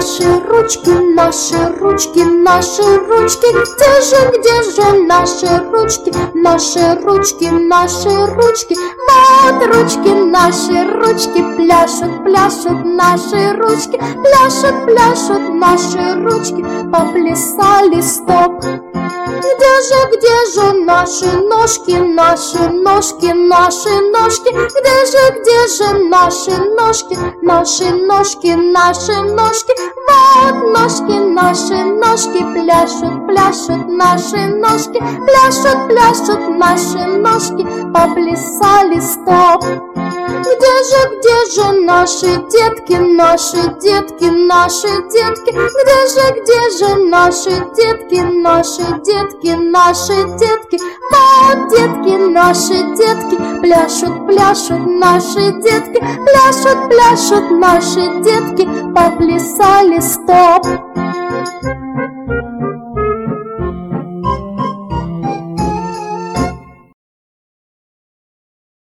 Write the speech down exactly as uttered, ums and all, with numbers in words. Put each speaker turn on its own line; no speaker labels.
наши ручки, наши ручки, наши ручки, где же, где же наши ручки, наши ручки, наши ручки, вот ручки, наши ручки, пляшут, пляшут наши ручки, пляшут, пляшут наши ручки, поплясали, стоп. Где же, где же наши ножки, наши ножки, наши ножки, где же, где же наши ножки, наши ножки, наши ножки, вот ножки, наши ножки, пляшут, пляшут наши ножки, пляшут, пляшут наши ножки, поплясали, стоп. Где же, где же наши детки, наши детки, наши детки, где же, где же наши детки, наши детки, наши детки, вот детки, наши детки, пляшут, пляшут наши детки, пляшут, пляшут наши детки, поплясали, стоп.